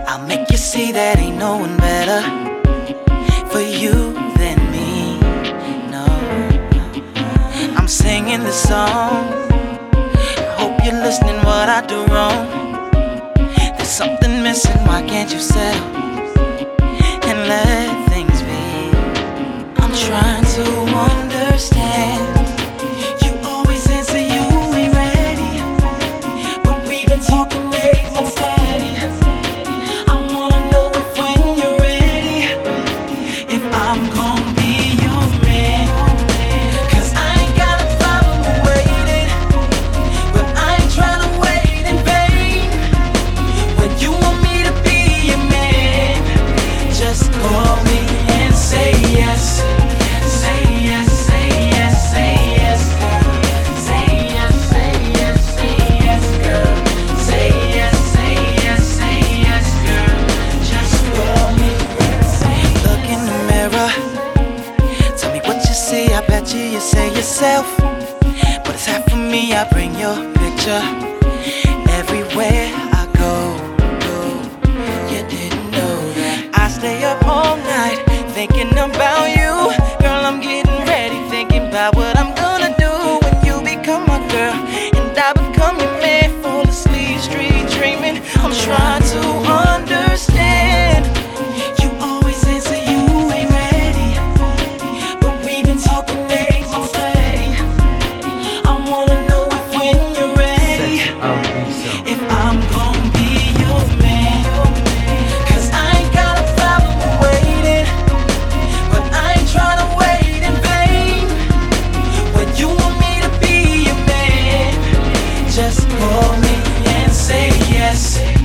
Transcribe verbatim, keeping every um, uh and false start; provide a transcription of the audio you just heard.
I'll make you see that ain't no one better for you than me. No, I'm singing this song. I hope you're listening what I do wrong. There's something missing, why can't you settle and let things be? I'm trying to understand. You always answer you ain't ready, but we've been talking days and steady. I wanna know if when you're ready, if I'm gonna be your man. Cause I ain't got a problem with waiting, but I ain't trying to wait in vain. When you want me to be your man, just call me and say yes. Say yes, say yes, say yes, girl. Say yes, say yes, say yes, girl. Say yes, say yes, say yes, girl. Just call me and say yes. Look in the mirror, tell me what you see. I bet you you say yourself, but it's half of me. I bring your picture everywhere I go, go. You didn't know that I stay up all night thinking about you. Girl, I'm getting ready, thinking about what I'm gonna do when you become my girl and I become your man. Fall asleep, street dreaming. I'm trying to understand. You always answer you ain't ready, but we've been talking days and steady. I wanna know if when you're ready, if I'm gonna be your man. Cause I ain't got a problem with waiting, but I ain't trying to wait in vain. When you want me to be your man, just call me and say yes.